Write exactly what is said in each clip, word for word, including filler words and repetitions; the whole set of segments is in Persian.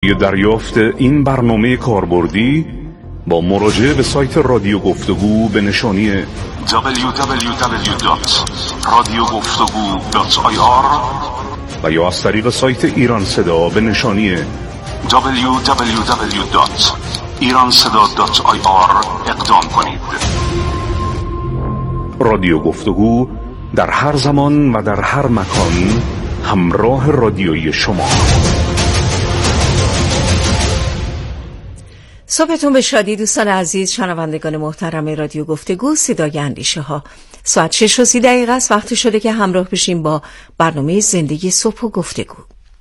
دریافت این برنامه کاربردی با مراجعه به سایت رادیو گفتگو به نشانی دبلیو دبلیو دبلیو دات رادیو گفتگو دات آی آر و یا از طریق سایت ایران صدا به نشانی دبلیو دبلیو دبلیو دات ایران صدا دات آی آر اقدام کنید. رادیو گفتگو در هر زمان و در هر مکان همراه رادیویی شما. صبحتون به شادی دوستان عزیز، شنوندگان محترم رادیو گفتگو صدای اندیشه ها. ساعت شش و سی دقیقه است، وقتی شده که همراه بشیم با برنامه زندگی صبح و گفتگو.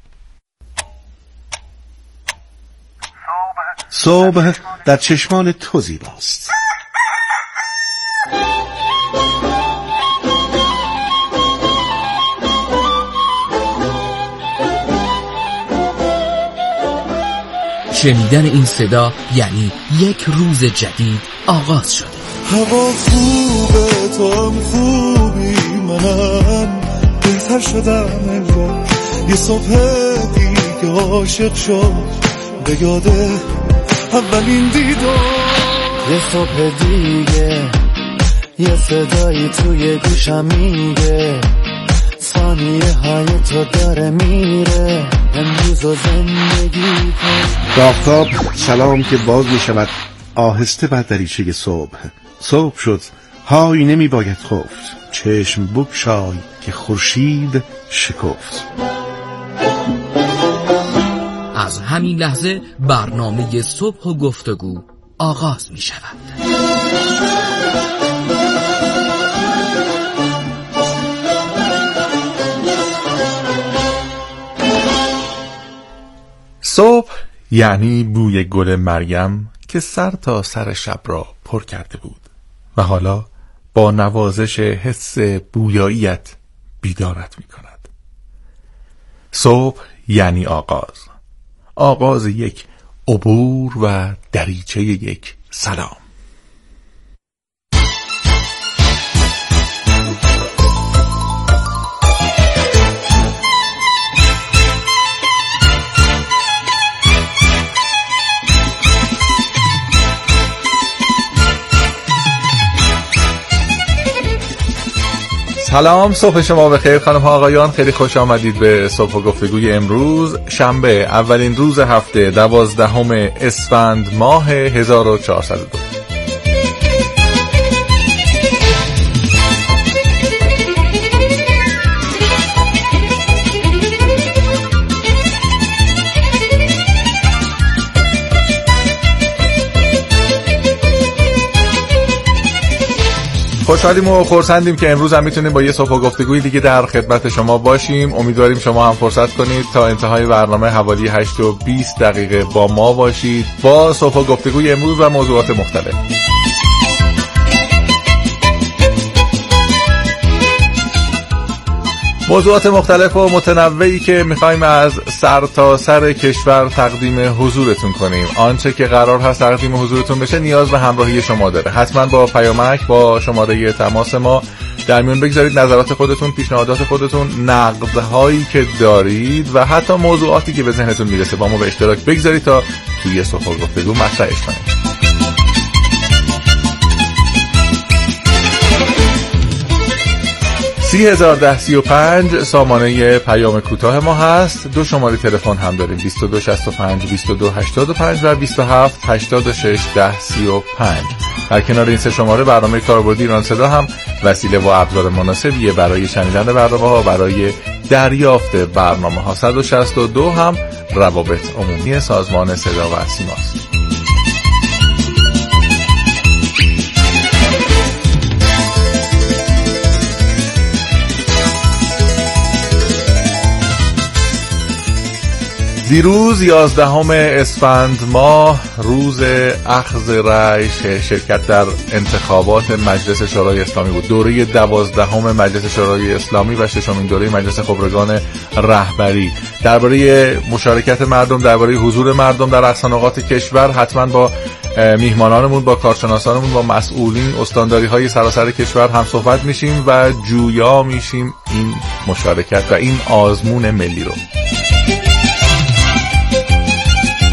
صبح در چشمان تو زیباست. شنیدن این صدا یعنی یک روز جدید آغاز شده. هوا خوبه، تو هم خوبی، منم بهتر شدم انگار. یه صبح دیگه عاشق شد به یاده اولین دیدار. یه صبح دیگه یه صدایی توی گوشم میگه ثانیه های تو داره میره امروز و زندگی کن. آفتاب سلام که باز می شود آهسته بر دریچه صبح. صبح شد، های نمی باید خفت، چشم بگشای که خورشید شکفت. از همین لحظه برنامه صبح و گفتگو آغاز می شود. صبح یعنی بوی گل مریم که سر تا سر شب را پر کرده بود و حالا با نوازش حس بویاییت بیدارت می کند. صبح یعنی آغاز، آغاز یک عبور و دریچه یک سلام. سلام، صبح شما بخیر خانم ها آقایان، خیلی خوش آمدید به صبح و گفتگوی امروز شنبه، اولین روز هفته، دوازدهم اسفند ماه هزار و چهارصد و دو. خوشحالیم و خرسندیم که امروز هم میتونیم با یه صبح و گفتگوی دیگه در خدمت شما باشیم. امیدواریم شما هم فرصت کنید تا انتهای برنامه حوالی هشت و بیست دقیقه با ما باشید با صبح و گفتگوی امروز و موضوعات مختلف. موضوعات مختلف و متنوعی که میخوایم از سر تا سر کشور تقدیم حضورتون کنیم. آنچه که قرار هست تقدیم حضورتون بشه نیاز به همراهی شما داره. حتما با پیامک با شماره تماس ما در میون بگذارید نظرات خودتون، پیشنهادات خودتون، نقدهایی که دارید و حتی موضوعاتی که به ذهنتون میرسه با ما به اشتراک بگذارید تا توی صبح و گفتگو مطرحش کنیم. سی هزار ده سی و پنج سامانه پیام کوتاه ما هست. دو شماره تلفن هم داریم، بیست و دو شصت و پنج بیست و دو هشتاد و پنج و بیست و هفت هشتاد و شش ده سی و پنج. در کنار این سه شماره برنامه کاربردی ایران صدا هم وسیله و ابزار مناسبیه برای شنیدن برنامه ها، برای دریافت برنامه ها. صد و شصت و دو هم روابط عمومی سازمان صدا و سیماست. دیروز یازدهم اسفند ماه روز اخذ رأی شرکت در انتخابات مجلس شورای اسلامی بود. دوره دوازدهم مجلس شورای اسلامی و ششمین دوره مجلس خبرگان رهبری. درباره مشارکت مردم، درباره حضور مردم در اقصانقاط کشور حتما با میهمانانمون، با کارشناسانمون، با مسئولین استانداری‌های سراسر کشور هم صحبت میشیم و جویا میشیم این مشارکت و این آزمون ملی رو.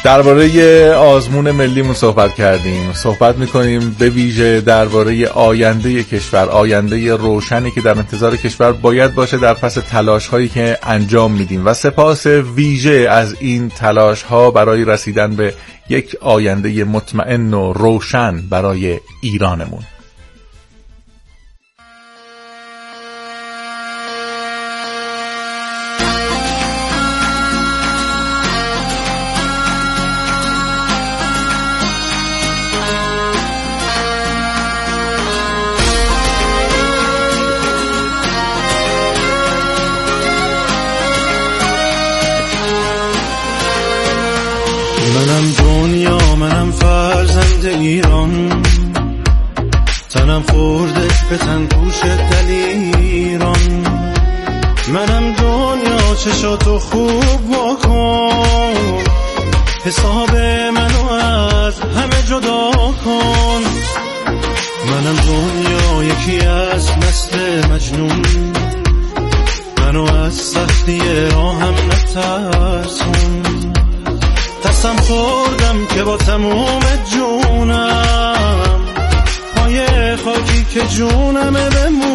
درباره آزمون ملیمون صحبت کردیم، صحبت میکنیم به ویژه درباره آینده کشور، آینده روشنی که در انتظار کشور باید باشه در پس تلاش هایی که انجام میدیم و سپاس ویژه از این تلاش ها برای رسیدن به یک آینده مطمئن و روشن برای ایرانمون. منم دنیا، منم فرزند ایران، تنم خورده به تن پوش دلیران. منم دنیا، چشاتو خوب واکن، حساب منو از همه جدا کن. منم دنیا، یکی از نسل مجنون، منو از سختی راهم نترسون. قسم خوردم که با تموم جونم پای خاکی که جونمه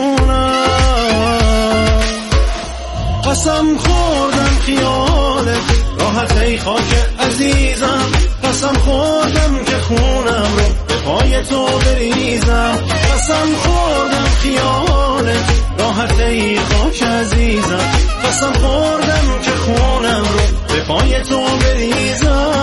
بمونم. قسم خوردم خیالت راحت ای خاک عزیزم، قسم خوردم که خونم رو به پای تو بریزم. قسم خوردم خیالت راحت ای خاک عزیزم، قسم خوردم که خونم رو به پای تو بریزم.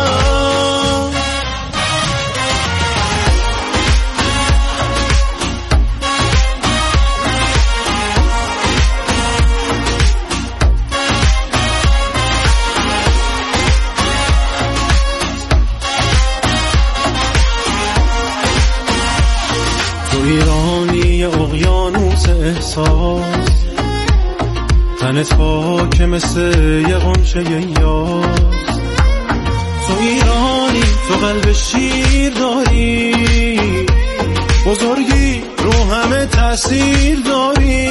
تو ایرانی اقیانوس احساس، تنت پاک مثل یه غنچه یاس. تو ایرانی، تو قلب شیر داری، بزرگی رو همه تأثیر داری.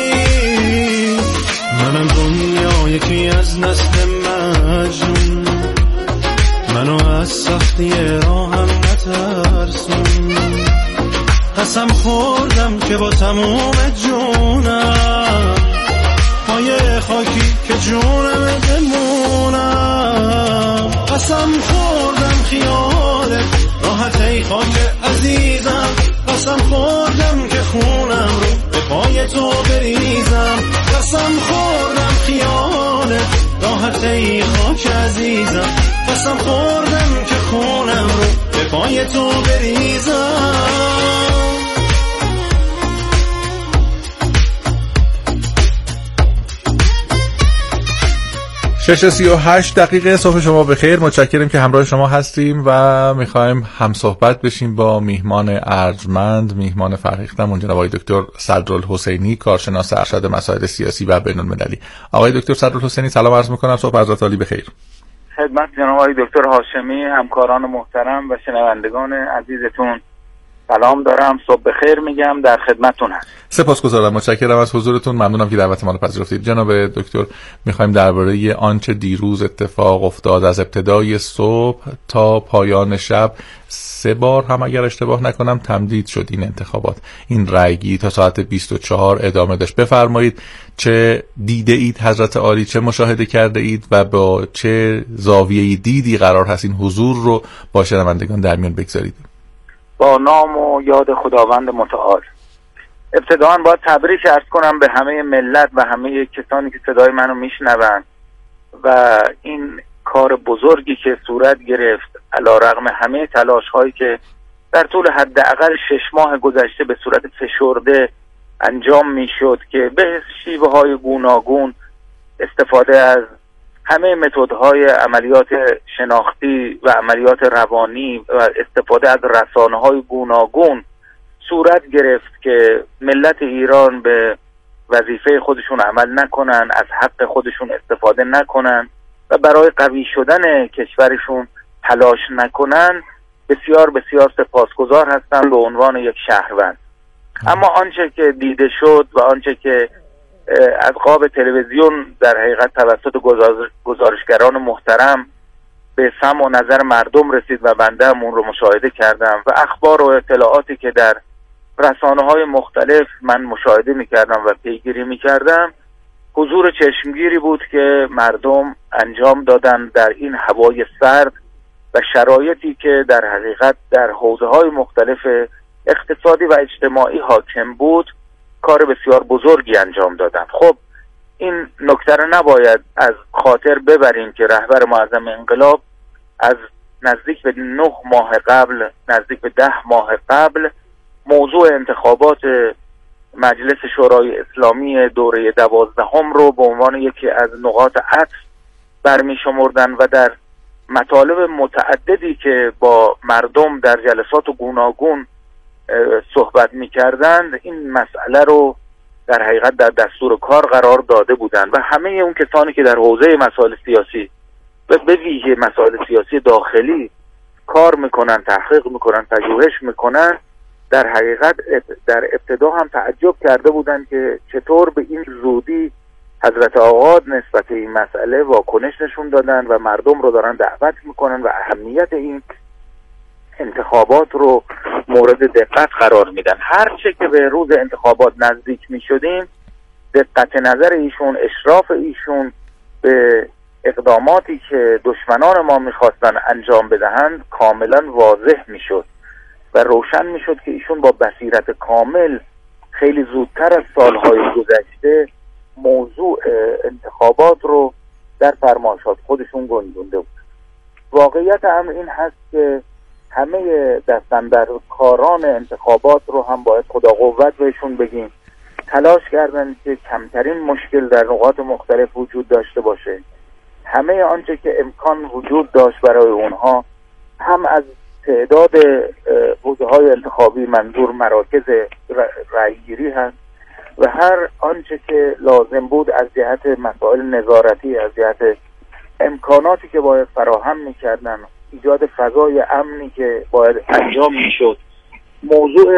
منم دنیا، یکی از نسل مجنون، منو از سختی راهم نترسون. قسم خوردم که با تموم جونم پای خاکی که جونم بمونم. قسم خوردم خیالت راحت ای خاک عزیزم، قسم خوردم که خونم رو به پای تو بریزم. قسم خوردم خیالت راحت ای خاک عزیزم، قسم خوردم که خونم رو به پای تو بریزم. شش سی و هشت دقیقه صبح شما بخیر. متشکرم که همراه شما هستیم و میخوایم هم صحبت بشیم با میهمان ارجمند، میهمان فرهیختمون، جناب آقای دکتر صدرالحسینی، کارشناس ارشد مسائل سیاسی و بین‌المللی. آقای دکتر صدرالحسینی سلام عرض میکنم، صبح حضرت عالی بخیر. خدمت جناب آقای دکتر هاشمی، همکاران محترم و شنوندگان عزیزتون سلام دارم، صبح بخیر میگم، در خدمتتون هستم. سپاسگزارم، متشکرم از حضورتون، ممنونم که دعوت ما رو پذیرفتید. جناب دکتر، میخوایم درباره آنچه دیروز اتفاق افتاد از ابتدای صبح تا پایان شب، سه بار هم اگر اشتباه نکنم تمدید شد این انتخابات، این رأیگیری تا ساعت بیست و چهار ادامه داشت. بفرمایید چه دیده اید حضرت عالی، چه مشاهده کرده اید و با چه زاویه‌ای دیدی قرار هست این حضور رو با شنوندگان در میان بگذارید؟ با نام و یاد خداوند متعال ابتداً باید تبریک عرض کنم به همه ملت و همه کسانی که صدای منو میشنون و این کار بزرگی که صورت گرفت علیرغم همه تلاش هایی که در طول حداقل شش ماه گذشته به صورت فشرده انجام میشد که به شیوه های گوناگون استفاده از همه متدهای عملیات شناختی و عملیات روانی و استفاده از رسانه‌های گوناگون صورت گرفت که ملت ایران به وظیفه خودشون عمل نکنن، از حق خودشون استفاده نکنن و برای قوی شدن کشورشون تلاش نکنن. بسیار بسیار سپاسگزار هستم به عنوان یک شهروند. اما آنچه که دیده شد و آنچه که از قاب تلویزیون در حقیقت توسط گزارشگران محترم به سمع و نظر مردم رسید و بنده هم اون رو مشاهده کردم و اخبار و اطلاعاتی که در رسانه‌های مختلف من مشاهده می‌کردم و پیگیری می‌کردم، حضور چشمگیری بود که مردم انجام دادن در این هوای سرد و شرایطی که در حقیقت در حوزه‌های مختلف اقتصادی و اجتماعی حاکم بود، کار بسیار بزرگی انجام دادن. خب این نکته رو نباید از خاطر ببریم که رهبر معظم انقلاب از نزدیک به نه ماه قبل، نزدیک به ده ماه قبل، موضوع انتخابات مجلس شورای اسلامی دوره دوازدهم رو به عنوان یکی از نقاط عطف برمی شمردن و در مطالب متعددی که با مردم در جلسات گوناگون صحبت می کردند این مسئله رو در حقیقت در دستور کار قرار داده بودند و همه اون کسانی که در حوزه مسائل سیاسی و به ویژه مسائل سیاسی داخلی کار میکنن، تحقیق میکنن، پژوهش میکنن، در حقیقت در ابتدا هم تعجب کرده بودند که چطور به این زودی حضرت آقا نسبت این مسئله واکنش نشون دادن و مردم رو دارن دعوت میکنن و اهمیت این انتخابات رو مورد دقت قرار میدن. هرچه که به روز انتخابات نزدیک میشدیم، دقت نظر ایشون، اشراف ایشون به اقداماتی که دشمنان ما میخواستن انجام بدهند کاملا واضح میشد و روشن میشد که ایشون با بصیرت کامل خیلی زودتر از سالهای گذشته موضوع انتخابات رو در فرمایشات خودشون گنجونده بود. واقعیت امر این هست که همه دستاندرکاران انتخابات رو هم باید خدا قوت بهشون بگیم، تلاش کردن که کمترین مشکل در نقاط مختلف وجود داشته باشه. همه آنچه که امکان وجود داشت برای اونها، هم از تعداد حوزه‌های انتخابی، منظور مراکز رأیگیری هست، و هر آنچه که لازم بود از جهت مسائل نظارتی، از جهت امکاناتی که باید فراهم می‌کردن، ایجاد فضای امنی که باید انجام می‌شد. موضوع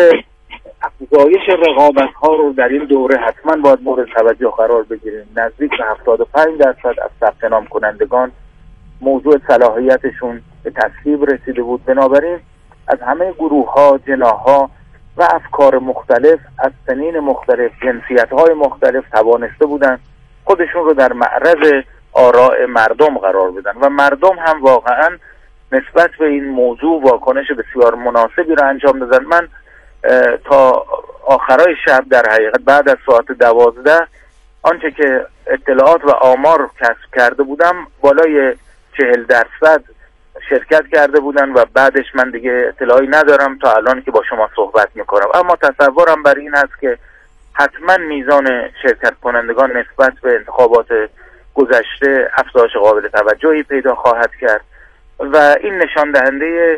افزایش رقابت‌ها رو در این دوره حتما باید مورد توجه قرار بگیریم. نزدیک به هفتاد و پنج درصد از ثبت نام کنندگان موضوع صلاحیتشون به تصویب رسیده بود. بنابراین از همه گروه‌ها، جناح‌ها و افکار مختلف، از سنین مختلف، جنسیت‌های مختلف توانسته بودن خودشون رو در معرض آراء مردم قرار بدن و مردم هم واقعاً نسبت به این موضوع واکنش بسیار مناسبی را انجام دادن. من تا آخرای شب در حقیقت بعد از ساعت دوازده آنچه که اطلاعات و آمار کسب کرده بودم بالای چهل درصد شرکت کرده بودن و بعدش من دیگه اطلاعی ندارم تا الان که با شما صحبت میکنم، اما تصورم بر این هست که حتما میزان شرکت کنندگان نسبت به انتخابات گذشته افزایش قابل توجهی پیدا خواهد کرد و این نشان دهنده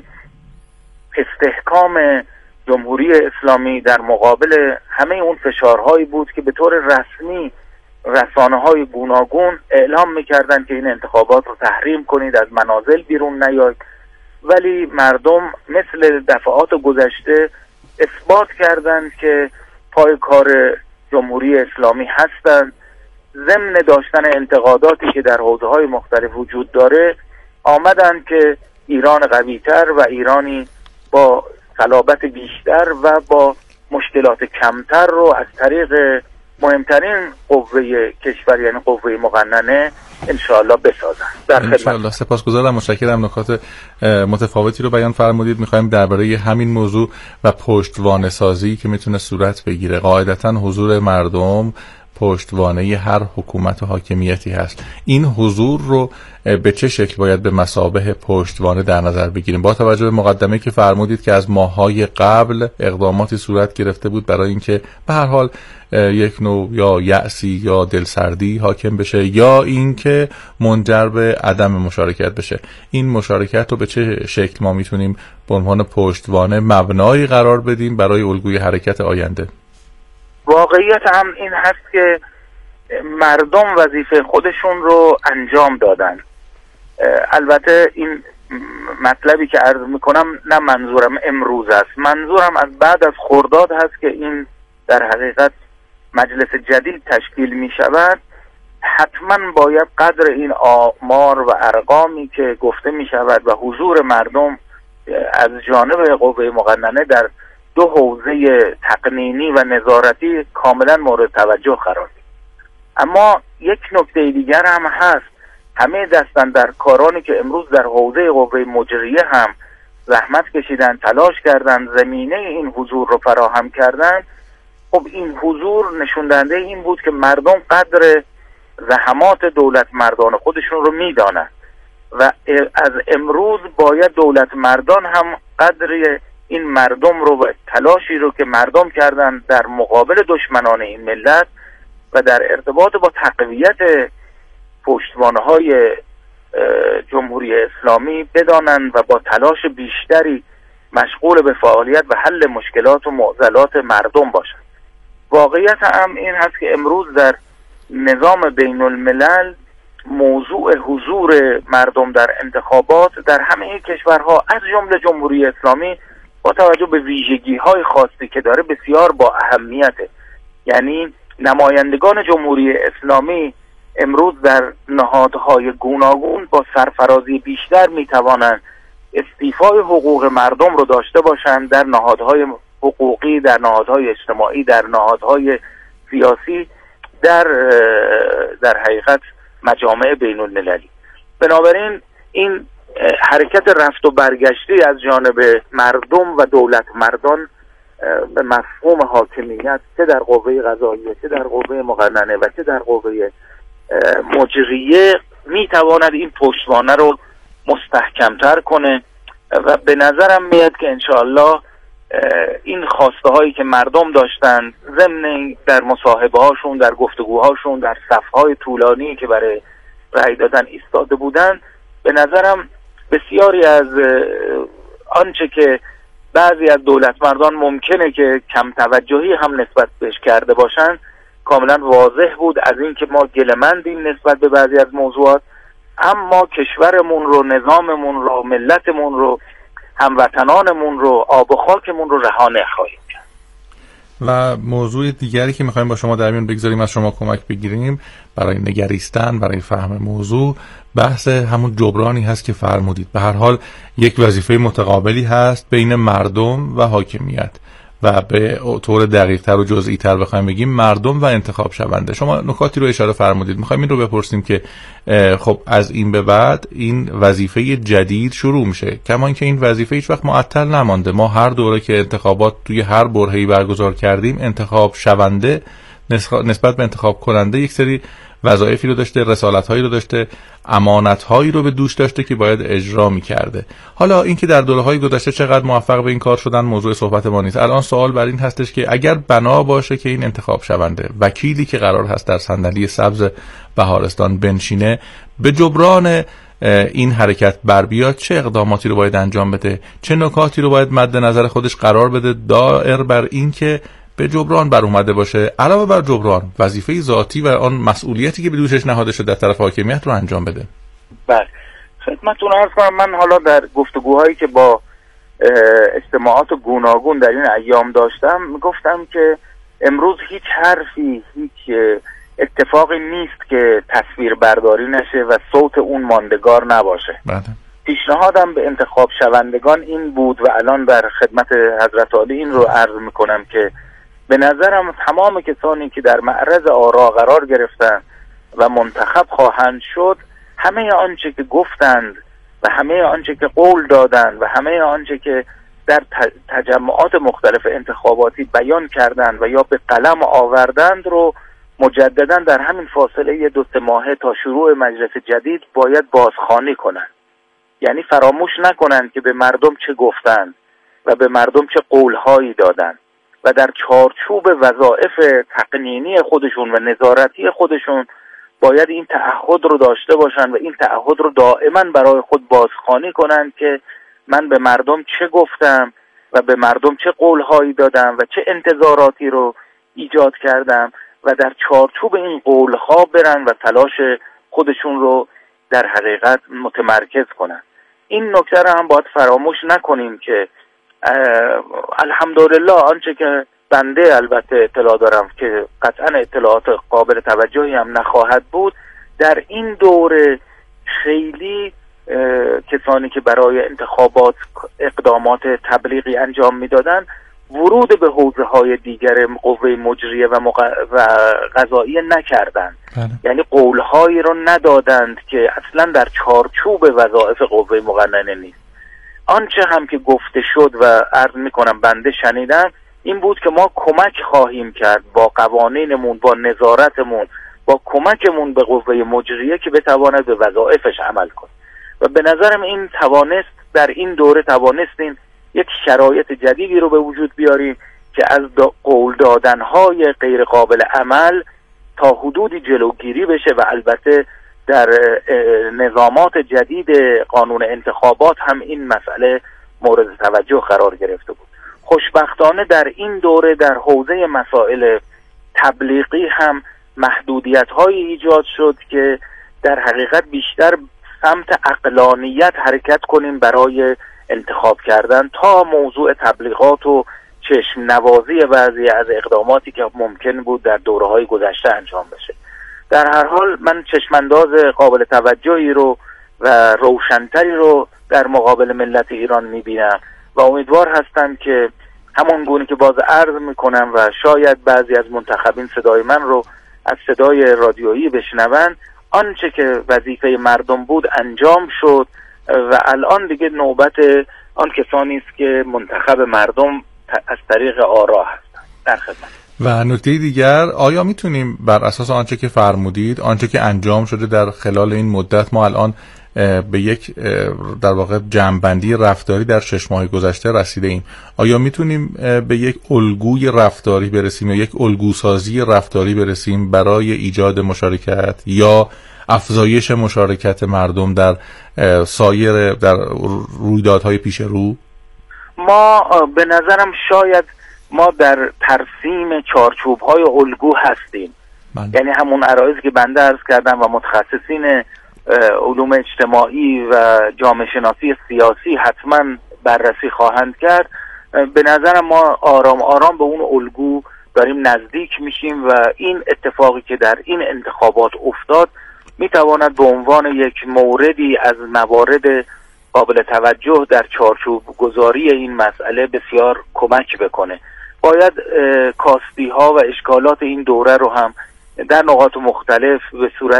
استحکام جمهوری اسلامی در مقابل همه اون فشارهایی بود که به طور رسمی رسانه‌های گوناگون اعلام می‌کردند که این انتخابات رو تحریم کنید، از منازل بیرون نیایید، ولی مردم مثل دفعات گذشته اثبات کردند که پای کار جمهوری اسلامی هستند. ضمن داشتن انتقاداتی که در حوزه‌های مختلف وجود داره، آمدند که ایران قوی‌تر و ایرانی با صلابت بیشتر و با مشکلات کمتر رو از طریق مهمترین قوه کشور یعنی قوه مقننه انشاءالله بسازن. در خدمت. انشاءالله. سپاسگزارم، متشکرم. نکات متفاوتی رو بیان فرمودید. می‌خوایم درباره همین موضوع و پشتوانه سازی که میتونه صورت بگیره، قاعدتاً حضور مردم پشتوانه هر حکومت و حاکمیتی هست، این حضور رو به چه شکل باید به مثابه پشتوانه در نظر بگیریم؟ با توجه به مقدمه که فرمودید که از ماه‌های قبل اقداماتی صورت گرفته بود برای اینکه به هر حال یک نوع یا یأسی یا دلسردی حاکم بشه یا اینکه منجر به عدم مشارکت بشه، این مشارکت رو به چه شکل ما میتونیم به عنوان پشتوانه مبنایی قرار بدیم برای الگوی حرکت آینده؟ واقعیت هم این هست که مردم وظیفه خودشون رو انجام دادن. البته این مطلبی که عرض میکنم نه منظورم امروز است، منظورم از بعد از خرداد هست که این در حقیقت مجلس جدید تشکیل میشود. حتما باید قدر این آمار و ارقامی که گفته می شود و حضور مردم از جانب قوه مقننه در دو حوزه تقنینی و نظارتی کاملا مورد توجه قرار دید. اما یک نکته دیگر هم هست، همه دستاندرکارانی که امروز در حوزه قوه مجریه هم زحمت کشیدن، تلاش کردن، زمینه این حضور رو فراهم کردن، خب این حضور نشون دهنده این بود که مردم قدر زحمات دولت مردان خودشون رو میدانند و از امروز باید دولت مردان هم قدر این مردم رو و تلاشی رو که مردم کردن در مقابل دشمنان این ملت و در ارتباط با تقویت پشتوانه‌های جمهوری اسلامی بدانند و با تلاش بیشتری مشغول به فعالیت و حل مشکلات و معضلات مردم باشند. واقعیت هم این هست که امروز در نظام بین الملل موضوع حضور مردم در انتخابات در همه کشورها از جمله جمهوری اسلامی با توجه به ویژگی‌های خاصی که داره بسیار با اهمیته. یعنی نمایندگان جمهوری اسلامی امروز در نهادهای گوناگون با سرفرازی بیشتر میتوانند استیفای حقوق مردم رو داشته باشند در نهادهای حقوقی، در نهادهای اجتماعی، در نهادهای سیاسی، در در حقیقت مجامع بین المللی. بنابراین این حرکت رفت و برگشتی از جانب مردم و دولت مردان به مفهوم حاکمیت چه در قوه قضاییه، چه در قوه مقننه و چه در قوه مجریه میتواند این پشتوانه رو مستحکمتر کنه و به نظرم میاد که انشاءالله این خواسته هایی که مردم داشتن ضمن در مصاحبه هاشون، در گفتگوهاشون، در صفهای طولانی که برای رأی دادن ایستاده بودن، به نظرم بسیاری از آنچه که بعضی از دولت مردان ممکنه که کم توجهی هم نسبت بهش کرده باشن کاملا واضح بود، از این که ما گله‌مندیم نسبت به بعضی از موضوعات، اما کشورمون رو، نظاممون رو، ملتمون رو، هموطنانمون رو، آب و خاکمون رو رها نخواهیم کرد. و موضوع دیگری که میخوایم با شما در میون بگذاریم، از شما کمک بگیریم برای نگریستن، برای فهم موضوع، بحث همون جبرانی هست که فرمودید. به هر حال یک وظیفه متقابلی هست بین مردم و حاکمیت و به طور دقیق تر و جزئی تر بخوایم بگیم مردم و انتخاب شونده. شما نکاتی رو اشاره فرمودید، میخوایم این رو بپرسیم که خب از این به بعد این وظیفه جدید شروع میشه، کما اینکه این وظیفه هیچ وقت معطل نمانده. ما هر دوره که انتخابات توی هر برهه‌ای برگزار کردیم، انتخاب شونده نسبت به انتخاب کننده یک سری وظایفی رو داشته، رسالت‌هایی رو داشته، امانت‌هایی رو به دوش داشته که باید اجرا می‌کرده. حالا اینکه در دوره‌های گذشته چقدر موفق به این کار شدن موضوع صحبت ما نیست. الان سوال بر این هستش که اگر بنا باشه که این انتخاب شونده، وکیلی که قرار هست در صندلی سبز بهارستان بنشینه، به جبران این حرکت بر بیاد، چه اقداماتی رو باید انجام بده، چه نکاتی رو باید مد نظر خودش قرار بده دائر بر این که به جبران بر اومده باشه، علاوه بر جبران وظیفه ذاتی و آن مسئولیتی که به دوشش نهاده شده در طرف حاکمیت رو انجام بده. بله، خدمتتون عرض کنم، من حالا در گفتگوهایی که با اجتماعات گوناگون در این ایام داشتم گفتم که امروز هیچ حرفی، هیچ اتفاقی نیست که تصویر برداری نشه و صوت اون ماندگار نباشه. بله. پیشنهادم به انتخاب شوندگان این بود و الان در خدمت حضرت عالی این رو عرض میکنم که به نظرم تمام کسانی که در معرض آرا قرار گرفتن و منتخب خواهند شد، همه آنچه که گفتند و همه آنچه که قول دادند و همه آنچه که در تجمعات مختلف انتخاباتی بیان کردند و یا به قلم آوردند رو مجددا در همین فاصله دو سه ماهه تا شروع مجلس جدید باید بازخوانی کنند. یعنی فراموش نکنند که به مردم چه گفتند و به مردم چه قولهایی دادند و در چارچوب وظایف تقنینی خودشون و نظارتی خودشون باید این تعهد رو داشته باشن و این تعهد رو دائما برای خود بازخوانی کنن که من به مردم چه گفتم و به مردم چه قولهایی دادم و چه انتظاراتی رو ایجاد کردم و در چارچوب این قولها برن و تلاش خودشون رو در حقیقت متمرکز کنن. این نکته رو هم باید فراموش نکنیم که الحمدلله آنچه که بنده البته اطلاع دارم که قطعا اطلاعات قابل توجهی هم نخواهد بود، در این دوره خیلی کسانی که برای انتخابات اقدامات تبلیغی انجام میدادن ورود به حوزه های دیگر قوه مجریه و, مق... و قضاییه نکردند. بله. یعنی قولهایی رو ندادند که اصلا در چارچوب وظایف قوه مقننه نیست. آنچه هم که گفته شد و عرض میکنم بنده شنیدم این بود که ما کمک خواهیم کرد با قوانینمون، با نظارتمون، با کمکمون به قوه مجریه که بتواند به وظایفش عمل کنه. و به نظرم این توانست در این دوره توانستیم یک شرایط جدیدی رو به وجود بیاریم که از قول دادنهای غیر قابل عمل تا حدودی جلوگیری بشه و البته در نظامات جدید قانون انتخابات هم این مسئله مورد توجه قرار گرفته بود. خوشبختانه در این دوره در حوزه مسائل تبلیغی هم محدودیت‌هایی ایجاد شد که در حقیقت بیشتر سمت عقلانیت حرکت کنیم برای انتخاب کردن تا موضوع تبلیغات و چشم نوازی بعضی از اقداماتی که ممکن بود در دوره‌های گذشته انجام بشه. در هر حال من چشمانداز قابل توجهی رو و روشنتری رو در مقابل ملت ایران می‌بینم و امیدوار هستم که همون گونه که باز عرض میکنم و شاید بعضی از منتخبین صدای من رو از صدای رادیویی بشنون، آنچه که وظیفه مردم بود انجام شد و الان دیگه نوبت آن کسانی است که منتخب مردم از طریق آرا هستند. در خدمت. و نکته دیگر، آیا میتونیم بر اساس آنچه که فرمودید، آنچه که انجام شده در خلال این مدت، ما الان به یک در واقع جمع‌بندی رفتاری در شش ماه گذشته رسیده ایم، آیا میتونیم به یک الگوی رفتاری برسیم یا یک الگوسازی رفتاری برسیم برای ایجاد مشارکت یا افزایش مشارکت مردم در سایر در رویدادهای پیش رو؟ ما به نظرم شاید ما در ترسیم چارچوب‌های الگو هستیم. من. یعنی همون عرایضی که بنده عرض کردم و متخصصین علوم اجتماعی و جامعه شناسی سیاسی حتما بررسی خواهند کرد. به نظرم ما آرام آرام به اون الگو داریم نزدیک میشیم و این اتفاقی که در این انتخابات افتاد میتواند به عنوان یک موردی از موارد قابل توجه در چارچوب گذاری این مسئله بسیار کمک بکنه. باید کاستی ها و اشکالات این دوره رو هم در نقاط مختلف به صورت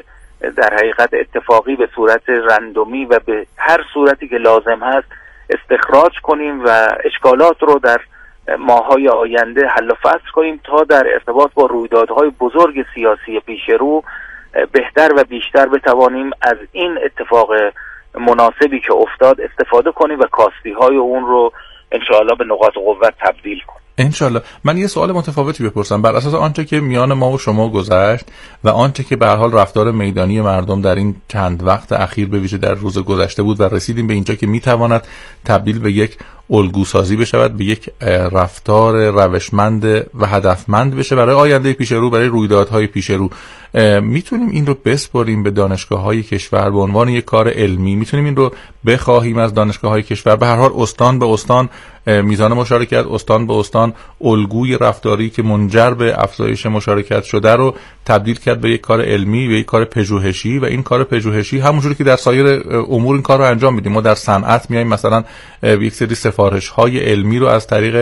در حقیقت اتفاقی، به صورت رندومی و به هر صورتی که لازم هست استخراج کنیم و اشکالات رو در ماه‌های آینده حل و فصل کنیم تا در ارتباط با رویدادهای بزرگ سیاسی پیش رو بهتر و بیشتر بتوانیم از این اتفاق مناسبی که افتاد استفاده کنیم و کاستی های اون رو انشاءالله به نقاط قوت تبدیل کنیم. انشالله. من یه سوال متفاوتی بپرسم بر اساس آنچه که میان ما و شما گذشت و آنچه که به هر حال رفتار میدانی مردم در این چند وقت اخیر به ویژه در روز گذشته بود و رسیدیم به اینجا که میتواند تبدیل به یک الگوسازی بشود، به یک رفتار روشمند و هدفمند بشه برای آینده پیش رو، برای رویدادهای پیش رو. میتونیم این رو بسپاریم به دانشگاه‌های کشور به عنوان یک کار علمی؟ میتونیم این رو بخواهیم از دانشگاه‌های کشور؟ به هر حال استان به استان میزان مشارکت، استان به استان الگوی رفتاری که منجر به افزایش مشارکت شده رو تبدیل کرد به یک کار علمی، به یک کار پژوهشی، و این کار پژوهشی همونجوری که در سایر امور این کار رو انجام میدیم. ما در صنعت میایم مثلا یک سری سفارش‌های علمی رو از طریق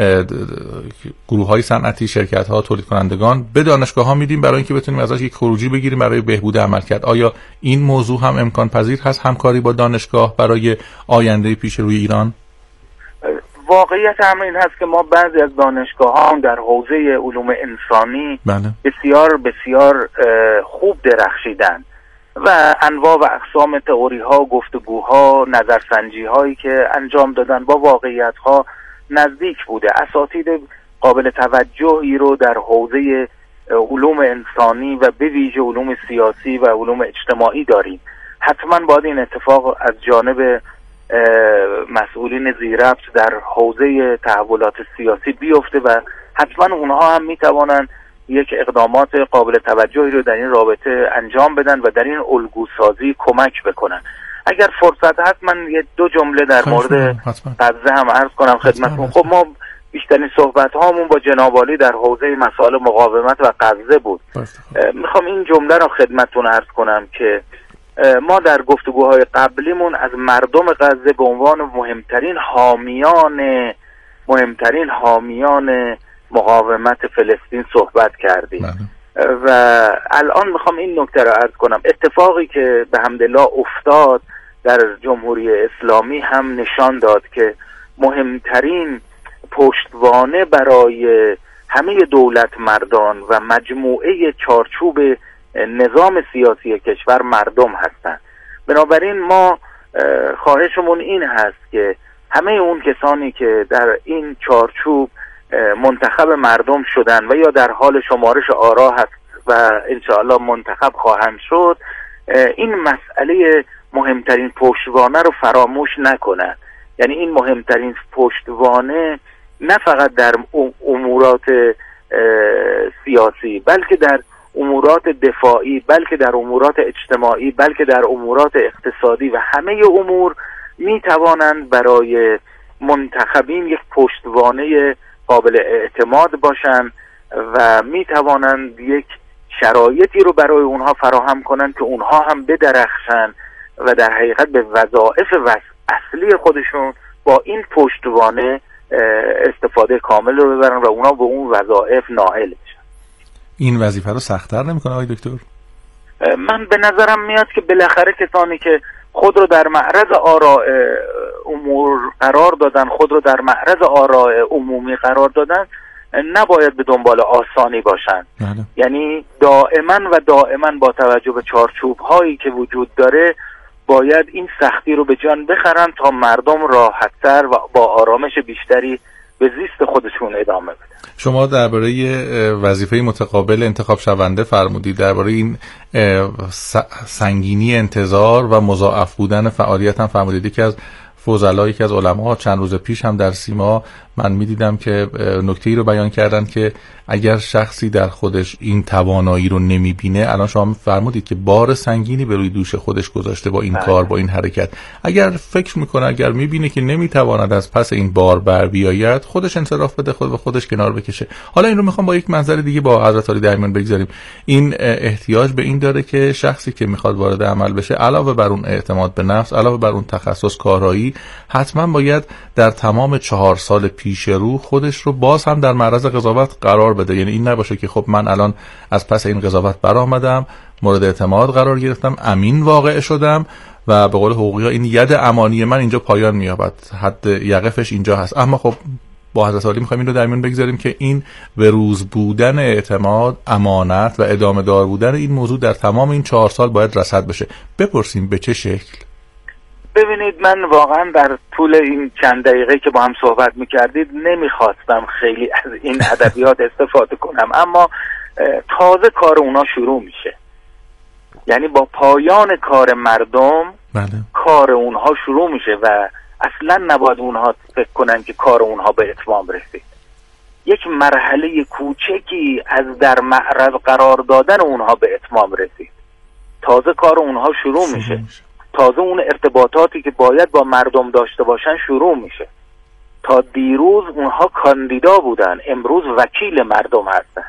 گروه‌های صنعتی، شرکت‌ها، تولید کنندگان به دانشگاه‌ها میدیم برای اینکه بتونیم ازش یک خروجی بگیریم برای بهبود عملکرد. آیا این موضوع هم امکان پذیر هست، همکاری با دانشگاه برای آینده پیش روی ایران؟ واقعیت امر این هست که ما بعضی از دانشگاه‌ها در حوزه علوم انسانی بله. بسیار بسیار خوب درخشیدن و انواع و اقسام تئوری‌ها، گفتگوها، نظرسنجی‌هایی که انجام دادن با واقعیت‌ها نزدیک بوده. اساتید قابل توجهی رو در حوزه علوم انسانی و به ویژه علوم سیاسی و علوم اجتماعی داریم. حتما باید این اتفاق از جانب مسئولین ذی‌ربط در حوزه تحولات سیاسی بیفته و حتما اونها هم میتوانن یک اقدامات قابل توجهی رو در این رابطه انجام بدن و در این الگوسازی کمک بکنن. اگر فرصت هست من یه دو جمله در مورد غزه هم عرض کنم خدمتتون. خب ما بیشترین صحبت هامون با جناب عالی در حوزه مسائل مقاومت و غزه بود. میخوام این جمله رو خدمتتون عرض کنم که ما در گفتگوهای قبلیمون از مردم غزه به عنوان مهمترین حامیان مهمترین حامیان مقاومت فلسطین صحبت کردیم و الان میخوام این نکته رو عرض کنم. اتفاقی که به حمدالله افتاد در جمهوری اسلامی هم نشان داد که مهمترین پشتوانه برای همه دولت مردان و مجموعه چارچوب نظام سیاسی کشور مردم هستند. بنابراین ما خواهشمون این هست که همه اون کسانی که در این چارچوب منتخب مردم شدن و یا در حال شمارش آرا هست و انشاءالله منتخب خواهند شد، این مسئله مهمترین پشتوانه رو فراموش نکنن. یعنی این مهمترین پشتوانه نه فقط در امورات سیاسی بلکه در امورات دفاعی، بلکه در امورات اجتماعی، بلکه در امورات اقتصادی و همه امور می توانند برای منتخبین یک پشتوانه قابل اعتماد باشند و می توانند یک شرایطی رو برای اونها فراهم کنند که اونها هم بدرخشند و در حقیقت به وظایف اصلی خودشون با این پشتوانه استفاده کامل رو ببرن و اونا به اون وظایف نائل بشن. این وظیفه رو سخت‌تر نمی‌کنه آقای دکتر؟ من به نظرم میاد که بالاخره کسانی که خود رو در معرض آراء امور قرار دادن، خود رو در معرض آراء عمومی قرار دادن، نباید به دنبال آسانی باشن. بله. یعنی دائما و دائما با توجه به چارچوب هایی که وجود داره باید این سختی رو به جان بخرن تا مردم راحت‌تر و با آرامش بیشتری به زیست خودشون ادامه بدن. شما درباره وظیفه متقابل انتخاب شونده فرمودید، درباره این سنگینی انتظار و مضاعف بودن فعالیت هم فرمودید. که از فضلایی که از علما چند روز پیش هم در سیما من می‌دیدم که نکته‌ای رو بیان کردن که اگر شخصی در خودش این توانایی رو نمی‌بینه، الان شما فرمودید که بار سنگینی به روی دوش خودش گذاشته با این آه. کار، با این حرکت، اگر فکر میکنه، اگر می‌بینه که نمی‌تواند از پس این بار بر بیاید، خودش انصراف بده، خود به خودش کنار بکشه. حالا این رو می‌خوام با یک منظر دیگه با حضرت علی در میان بگذاریم. این احتیاج به این داره که شخصی که می‌خواد وارد عمل بشه، علاوه بر اون اعتماد به نفس، علاوه بر اون تخصص کارایی، حتما باید در تمام چهار سال پیش رو خودش رو باز هم در معرض قضاوت قرار بده. یعنی این نباشه که خب من الان از پس این قضاوت برآمدم، مورد اعتماد قرار گرفتم، امین واقع شدم و به قول حقوقی‌ها این ید امانی من اینجا پایان می‌یابد، حد یقفش اینجا هست. اما خب با حضرت علی می‌خوایم این رو در میان بگذاریم که این به روز بودن اعتماد، امانت و ادامه دار بودن این موضوع در تمام این چهار سال باید رصد بشه. بپرسیم به چه شکل؟ ببینید، من واقعا در طول این چند دقیقه که با هم صحبت میکردید نمیخواستم خیلی از این ادبیات استفاده کنم، اما تازه کار اونا شروع میشه. یعنی با پایان کار مردم بله. کار اونها شروع میشه و اصلا نباید اونها فکر کنن که کار اونها به اتمام رسید. یک مرحله کوچکی از در معرض قرار دادن اونها به اتمام رسید. تازه کار اونها شروع میشه. تازه اون ارتباطاتی که باید با مردم داشته باشن شروع میشه. تا دیروز اونها کاندیدا بودن، امروز وکیل مردم هستن.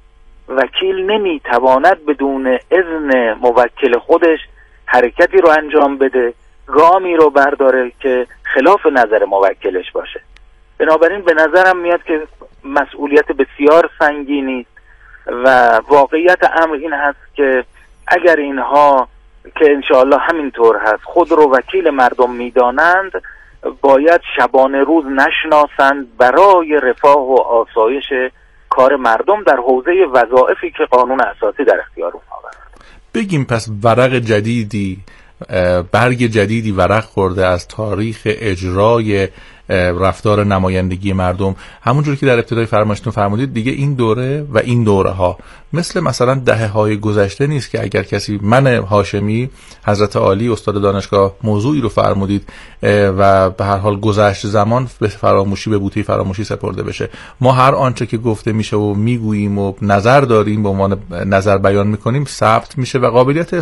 وکیل نمیتواند بدون اذن موکل خودش حرکتی رو انجام بده، گامی رو برداره که خلاف نظر موکلش باشه. بنابراین به نظرم میاد که مسئولیت بسیار سنگینی است و واقعیت امر این هست که اگر اینها که انشاءالله همینطور هست خود رو وکیل مردم میدانند، باید شبانه روز نشناسند برای رفاه و آسایش کار مردم در حوزه وظایفی که قانون اساسی در اختیار اونها قرار داده. بگیم پس ورق جدیدی، برگ جدیدی ورق خورده از تاریخ اجرای رفتار نمایندگی مردم. همونجوری که در ابتدای فرمایشتون فرمودید، دیگه این دوره و این دوره ها مثل مثلا دهه های گذشته نیست که اگر کسی، من هاشمی، حضرت عالی استاد دانشگاه، موضوعی رو فرمودید و به هر حال گذشت زمان به فراموشی، به بوته فراموشی سپرده بشه. ما هر آنچه که گفته میشه و میگوییم و نظر داریم، به عنوان نظر بیان میکنیم، ثبت میشه و قابلیت